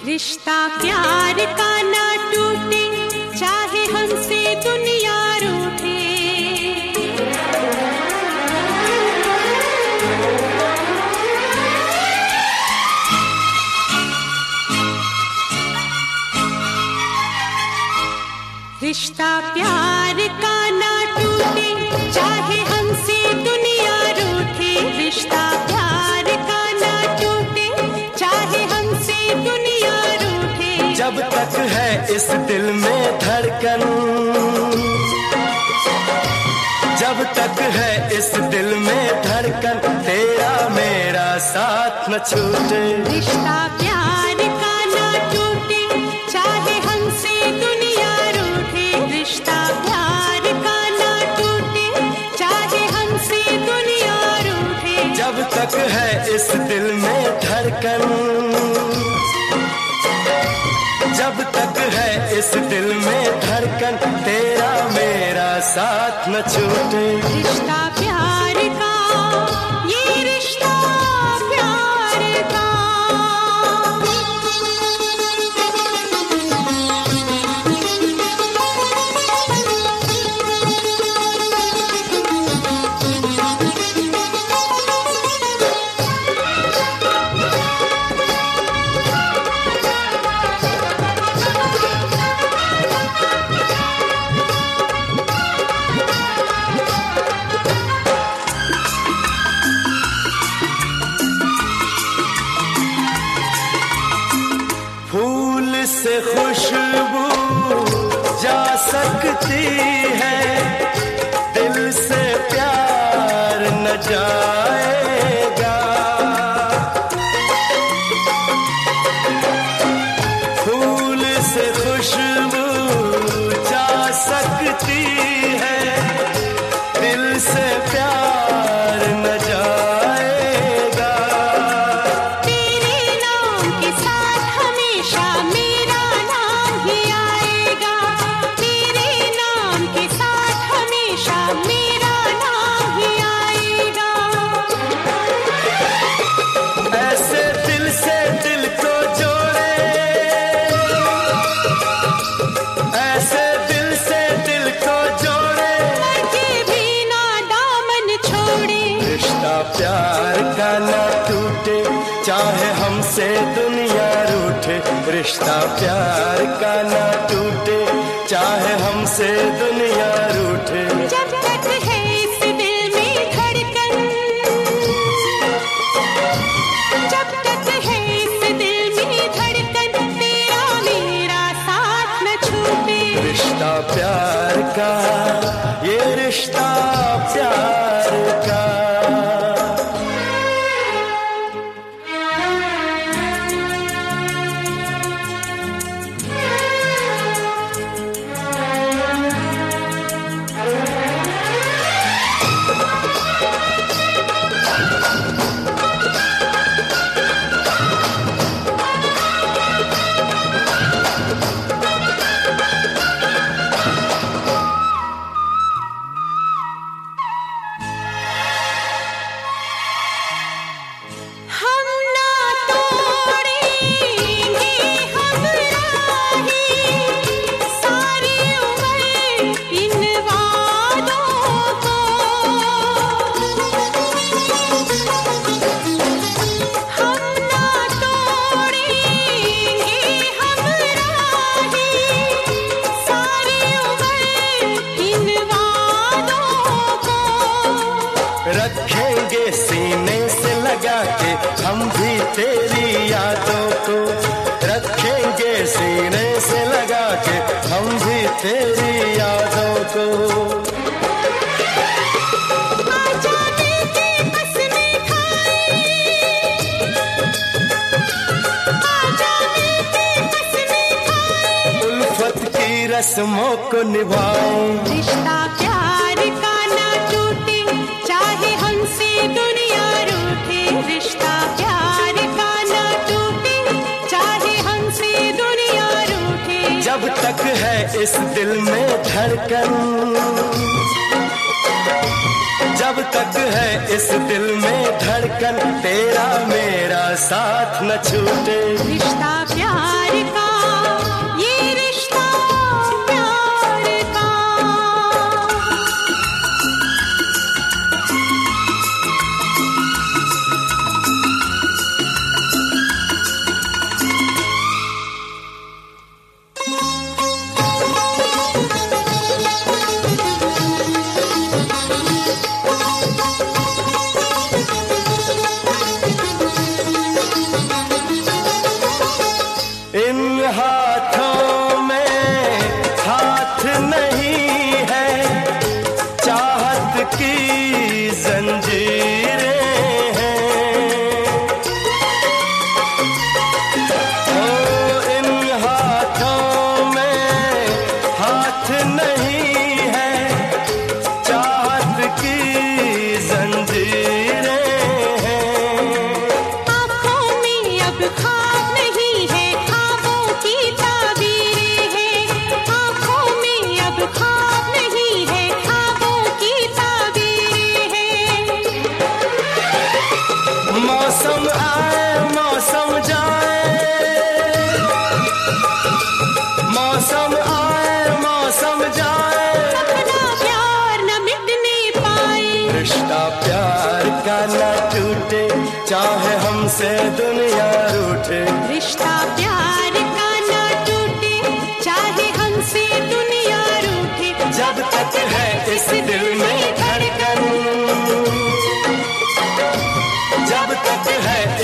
रिश्ता प्यार का ना टूटे, चाहे हमसे दुनिया रूठे। रिश्ता प्यार का ना टूटे, चाहे हमसे दुनिया रूठे। रिश्ता प्यार का ना टूटे, चाहे हमसे दुनिया रूठे। जब तक है इस दिल में धड़कन, जब तक है इस दिल में धड़कन, तेरा मेरा साथ न छूटे। रिश्ता प्यार का ना टूटे, चाहे हमसे दुनिया रूठे। रिश्ता प्यार का ना टूटे, चाहे हमसे दुनिया रूठे। जब तक है इस दिल में धड़कन, जब तक है इस दिल में धड़कन, तेरा मेरा साथ न छूटे। रिश्ता प्यार का, ये रिश्ता प्यार का। फूल से खुशबू जा सकती है, दिल से प्यार न जाएगा। फूल से खुशबू जा सकती है, दिल से प्यार न जाएगा। तेरे नाम के साथ हमेशा मेरा नाम ही आएगा। तेरे नाम के साथ हमेशा मेरा नाम ही आएगा। ऐसे दिल से दिल को जोड़े, ऐसे दिल से दिल को जोड़े, मर भी ना दामन छोड़े। रिश्ता प्यार का ना टूटे, चाहे हमसे दुनिया रूठे। रिश्ता प्यार का ना टूटे, चाहे हमसे दुनिया रूठे। जब तक है इस दिल में धड़कन, जब तक है इस दिल में धड़कन, तेरा मेरा साथ न छूटे। रिश्ता प्यार का, ये रिश्ता प्यार का। हम ना तोड़ेंगे हम राही, सारी उम्र इन वादों को। हम ना तोड़ेंगे हम राही, सारी उम्र इन वादों को। रखेंगे सीने से लगा के हम भी तेरी यादों को। रखेंगे सीने से लगा के हम भी तेरी यादों को। आजा मिलके कसमें खाएं, आजा मिलके कसमें खाएं। उल्फत की रस्मों को निभाएं। रिश्ता प्यार का ना टूटे, चाहे हमसे दुनिया रूठे। रिश्ता प्यार का ना टूटे, चाहे हमसे दुनिया रूठे। जब तक है इस दिल में धड़कन, जब तक है इस दिल में धड़कन, तेरा मेरा साथ न छूटे। रिश्ता प्यार मौसम आए मौसम जाए, मौसम आए मौसम जाए, अपना प्यार न मिटने पाए। रिश्ता प्यार का न टूटे, चाहे हमसे दुनिया रूठे। रिश्ता प्यार का न टूटे, चाहे हमसे दुनिया रूठे। जब तक है इस दिल में धड़कन, जब तक है